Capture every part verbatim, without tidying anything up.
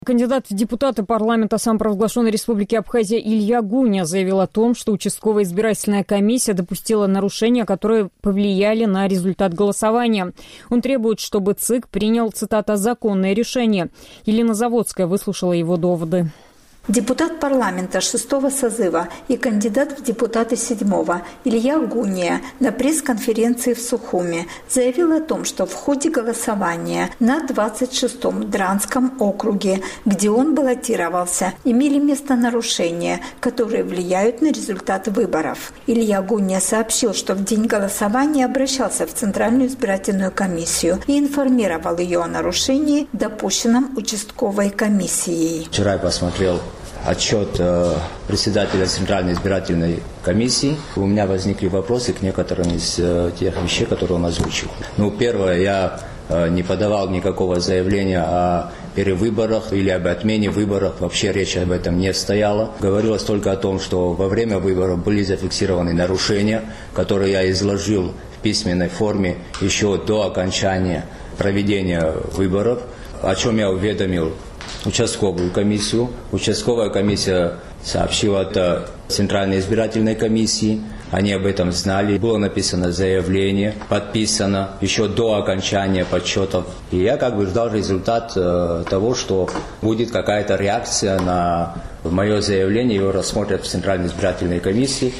Кандидат в депутаты парламента самопровозглашенной республики Абхазия Илья Гуня заявил о том, что участковая избирательная комиссия допустила нарушения, которые повлияли на результат голосования. Он требует, чтобы ЦИК принял, цитата, «законное решение». Елена Заводская выслушала его доводы. Депутат парламента шестого созыва и кандидат в депутаты седьмого Илья Гуня на пресс-конференции в Сухуми заявил о том, что в ходе голосования на двадцать шестом Дранском округе, где он баллотировался, имели место нарушения, которые влияют на результат выборов. Илья Гуня сообщил, что в день голосования обращался в Центральную избирательную комиссию и информировал ее о нарушении, допущенном участковой комиссией. Вчера я посмотрел отчет э, председателя Центральной избирательной комиссии. У меня возникли вопросы к некоторым из э, тех вещей, которые он озвучил. Ну, первое, я э, не подавал никакого заявления о перевыборах или об отмене выборов. Вообще речь об этом не стояла. Говорилось только о том, что во время выборов были зафиксированы нарушения, которые я изложил в письменной форме еще до окончания проведения выборов, о чем я уведомил участковую комиссию. Участковая комиссия сообщила это Центральной избирательной комиссии. Они об этом знали. Было написано заявление, подписано еще до окончания подсчетов. И я как бы ждал результат э, того, что будет какая-то реакция на мое заявление. Его рассмотрят в Центральной избирательной комиссии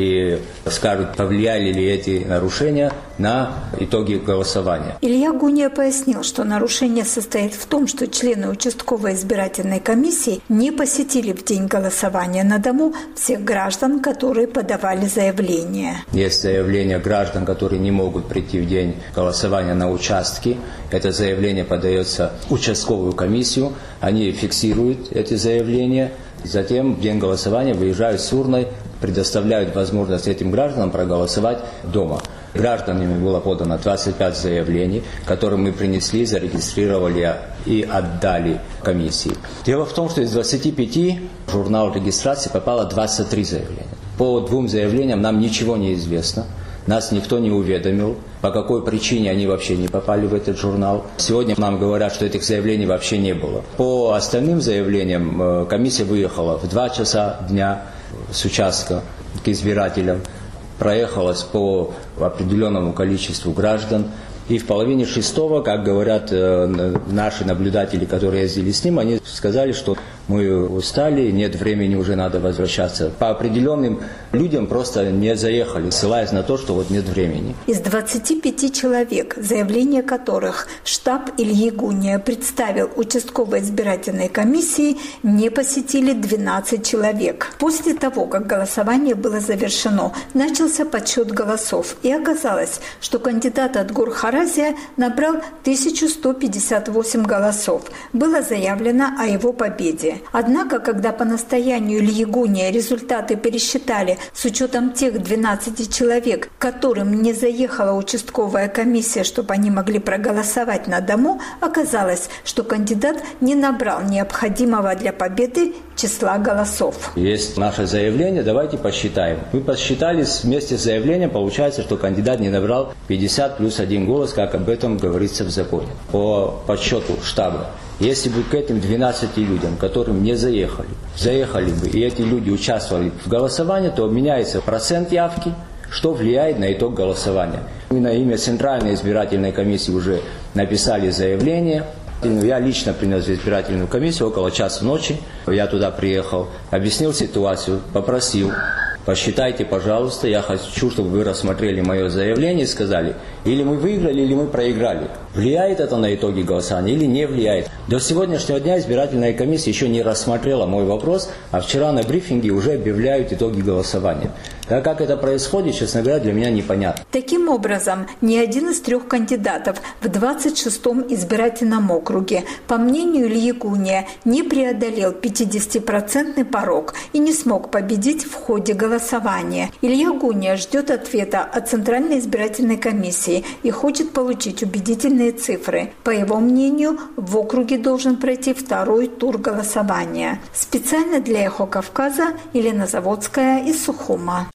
и скажут, повлияли ли эти нарушения на итоги голосования. Илья Гуня пояснил, что нарушение состоит в том, что члены участковой избирательной комиссии не посетили в день голосования на дому всех граждан, которые подавали заявление. Есть заявления граждан, которые не могут прийти в день голосования на участке. Это заявление подается в участковую комиссию. Они фиксируют эти заявления. Затем в день голосования выезжают с урной, предоставляют возможность этим гражданам проголосовать дома. Гражданами было подано двадцать пять заявлений, которые мы принесли, зарегистрировали и отдали комиссии. Дело в том, что из двадцати пяти в журнал регистрации попало двадцать три заявления. По двум заявлениям нам ничего не известно. Нас никто не уведомил, по какой причине они вообще не попали в этот журнал. Сегодня нам говорят, что этих заявлений вообще не было. По остальным заявлениям комиссия выехала в два часа дня с участка к избирателям, проехалась по определенному количеству граждан. И в половине шестого, как говорят э, наши наблюдатели, которые ездили с ним, они сказали, что мы устали, нет времени, уже надо возвращаться. По определенным людям просто не заехали, ссылаясь на то, что вот нет времени. Из двадцати пяти человек, заявления которых штаб Ильи Гуня представил участковой избирательной комиссии, не посетили двенадцать человек. После того, как голосование было завершено, начался подсчет голосов. И оказалось, что кандидат от Гор-Харазия набрал тысячу сто пятьдесят восемь голосов. Было заявлено о его победе. Однако, когда по настоянию Ильи Гуня результаты пересчитали с учетом тех двенадцати человек, которым не заехала участковая комиссия, чтобы они могли проголосовать на дому, оказалось, что кандидат не набрал необходимого для победы числа голосов. Есть наше заявление, давайте посчитаем. Мы посчитали, вместе с заявлением получается, что кандидат не набрал пятьдесят плюс один голос, как об этом говорится в законе. По подсчету штаба. Если бы к этим двенадцати людям, которым не заехали, заехали бы, и эти люди участвовали в голосовании, то меняется процент явки, что влияет на итог голосования. Мы на имя Центральной избирательной комиссии уже написали заявление. Я лично принес в избирательную комиссию около часа ночи. Я туда приехал, объяснил ситуацию, попросил: посчитайте, пожалуйста, я хочу, чтобы вы рассмотрели мое заявление и сказали, или мы выиграли, или мы проиграли. Влияет это на итоги голосования или не влияет? До сегодняшнего дня избирательная комиссия еще не рассмотрела мой вопрос, а вчера на брифинге уже объявляют итоги голосования. Так как это происходит, честно говоря, для меня непонятно. Таким образом, ни один из трех кандидатов в двадцать шестом избирательном округе, по мнению Ильи Гуня, не преодолел пятидесятипроцентный порог и не смог победить в ходе голосования. Илья Гуня ждет ответа от Центральной избирательной комиссии и хочет получить убедительные цифры. По его мнению, в округе должен пройти второй тур голосования. Специально для «Эхо Кавказа» Елена Заводская из Сухума.